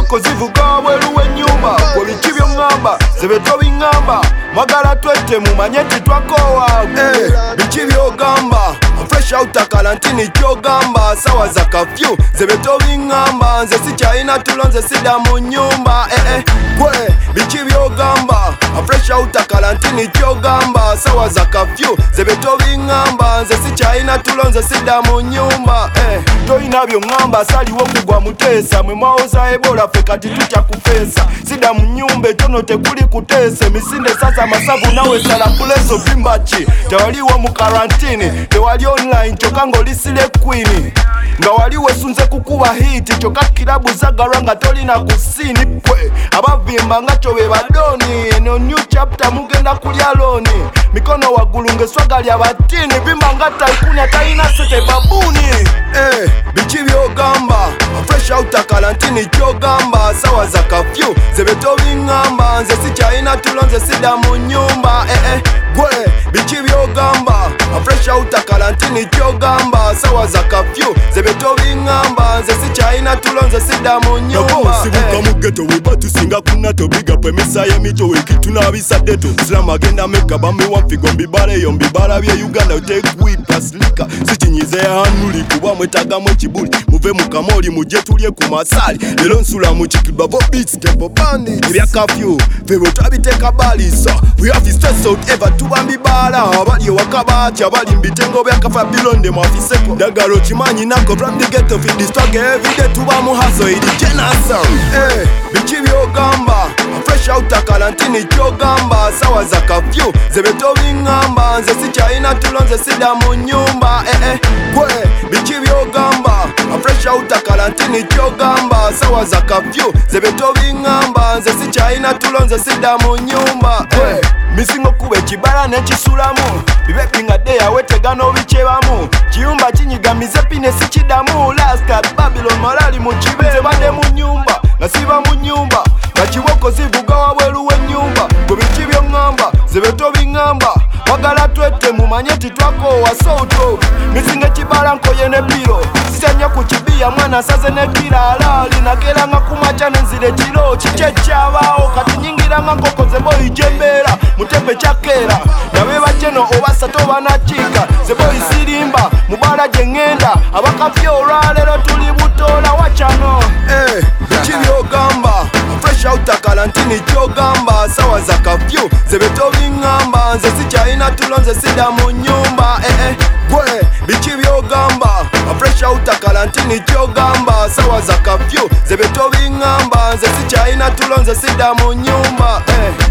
Kachiwako zivuga wabweru w'ennyumba gwe biki by'oŋŋamba zebe tobiŋŋamba mwagala twette mumanye titwakowa biki by'ogamba fresh out karantini ky'ogamba sawa za kafyu zebe tobiŋŋamba nze sikyalina tulo nze sida mu nnyumba gwe biki by'ogamba fresh out karantini ky'ogamba sawa za kafyu zebe tobiŋŋamba nze sikyalina tulo nze sida mu nnyumba toyina by'oŋŋamba saliwo kugwa muteesa mwe mwawoza ebola ffe kati tutya kufeesa sida mu nnyumba etono tekuli kuteesa emisinde sasa masavu nawe sala kulezo bimbaki tewaliwo mu karantini tewali online kyokka ng'olisile queen nga wali wesunze kukuba hiti kyokka kilabu zagalwa nga tolina ku sini pwe abavimba nga kyo be badoni eno new chapter mugenda kulya loni mikono waggulu ng'eswaga lya batini bimba nga taikunya talina sete babuni biki by'ogamba fresh out karantini ky'ogamba sawa za kafyu zebe tobiŋŋamba nze sikyalina tulo nze sida mu nnyumba gwe biki by'ogamba fresh out karantini ky'ogamba sawa za kafyu zebe tobiŋŋamba nze sikyalina tulo nze sida mu nnyumba sibuka mu ghetto weba tusinga kunato biga pe misaya mito wekitunabisa deto slam agenda meka bamiwa mfigo mbibala eyo mbibala bye Uganda take weed paslika sikinyize ya hanuli kuba mwetagamu ekibuli muve mu kamoli mujje tulye ku masali lero nsula mu kikidwa bo beats tempo bandits ebya kafyu febo tabiteka balisa we have stress out ever tubambi bala abali wakabati abali mbitengo bya kafa bilonde mwafiseko dagalo kimanyi nako from the ghetto feed the stock every day tuba mu hustle idi jenasa biki by'ogamba fresh out karantini ky'ogamba sawa za kafyu zebe tobiŋŋamba nze sikyalina tulo nze sida mu nnyumba gwe biki by'ogamba fresh out karantini ky'ogamba sawa za kafyu zebe tobiŋŋamba nze sikyalina tulo nze sida mu nnyumba misingo kuba ekibala n'ekisulamu bibepingadde yawe tegana obikyebamu kiyumba kinyigamize pine sikidamu laskat babylon malali mu kibe nze badde mu nnyumba nga siba mu nnyumba nga kiwoko zivuga wabweru w'ennyumba gwe biki by'oŋŋamba zebe tobiŋŋamba wagala twette mumanye titwakowa souto misinga ekibala nkoye ne biro sisanya ku kibiya mwana asaze ne kira alaali nakeranga kumaca nenzire kiro kiki ekyabaawo kati nyingiranga nkoko ze boyi gyembeera mutembe kyakeera nabe bajeno obasatu obanakiika ze boyi sirimba mubala gye ŋŋenda abakafye olwaleero tuli butoola wakyano biki by'ogamba fresh out karantini ky'ogamba sawa za kafyu zebe tobiŋŋamba nze sikyalina tulo nze sida mu nnyumba gwe biki by'ogamba fresh out karantini ky'ogamba sawa za kafyu zebe tobiŋŋamba nze sikyalina tulo nze sida mu nnyumba